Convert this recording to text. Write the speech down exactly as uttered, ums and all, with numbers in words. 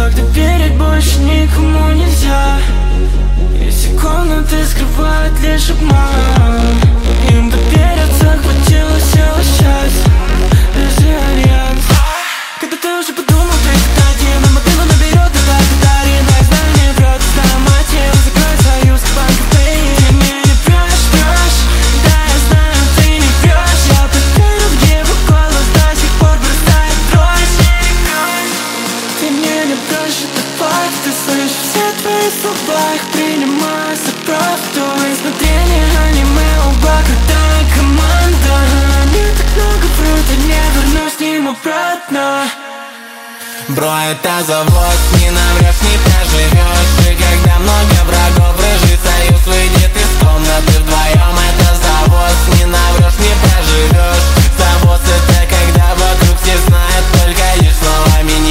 Когда верить больше никому нельзя, и секунды скрывают лишь обман. Им довериться хватило сил и счастья, лишь альянс. Когда ты уже подумал, ты всегда один, но мобилу наберет, и так удари. Но я знаю, не врет, знаю мотив. Закрой союз, банк, ты мне не врешь, врешь. Да, я знаю, ты не врешь. Я поверю в его голос, до сих пор бросает дрожь. Ты мне не врешь, это факт. Ты слышишь все твои слова, их принимаю за правду. И смотрели аниме, оба крутая команда. Они так много врут, я не вернусь к ним обратно. Бро, это завод, не наврешь, не проживешь. И когда много врагов, рыжий союз выйдет из комнаты. Вдвоем это завод, не наврешь, не проживешь. Завод — это когда вокруг все знают только лишь словами.